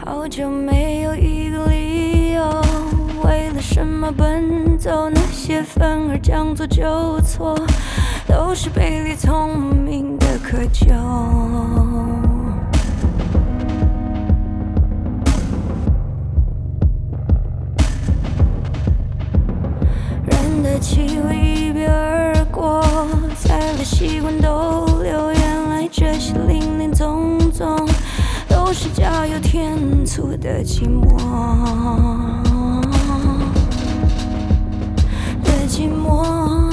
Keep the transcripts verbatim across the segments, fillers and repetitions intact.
好久没有一个理由，为了什么奔走？那些反而将错就错，都是卑劣聪明的渴求。人的气味一别而过，再来习惯都留，原来这些林林总总都是加油添醋的寂寞的寂寞。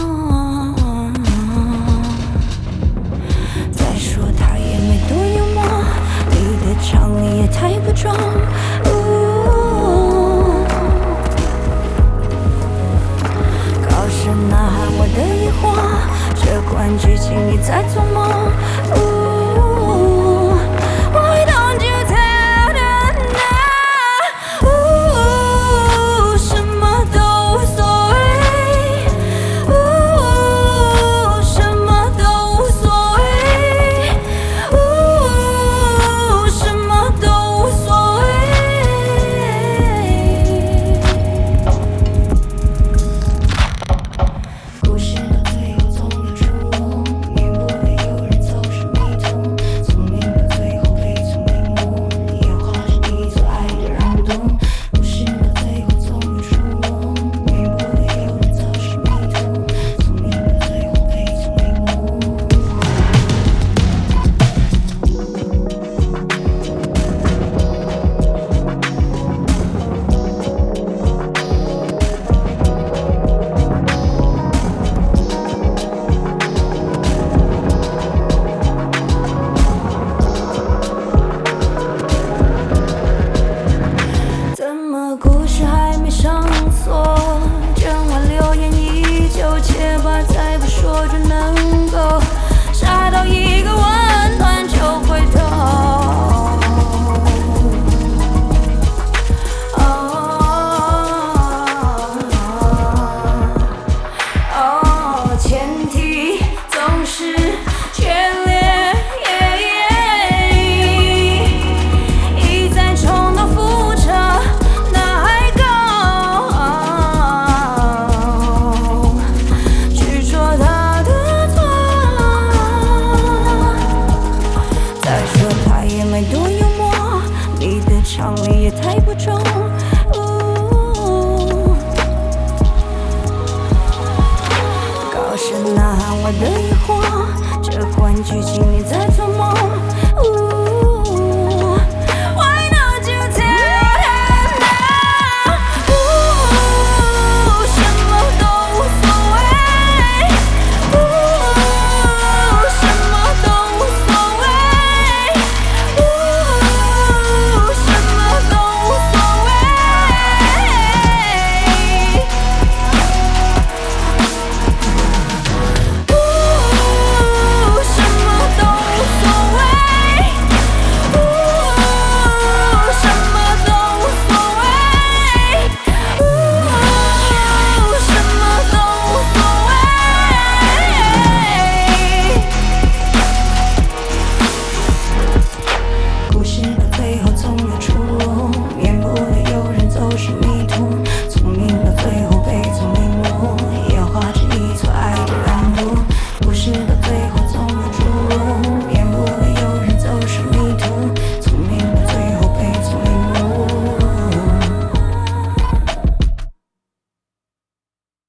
再说他也没多幽默，你的常理也太不重。高声呐喊我的疑惑，这款剧情你在做梦。常理也太不重。高声呐喊我的疑惑，这款剧情你在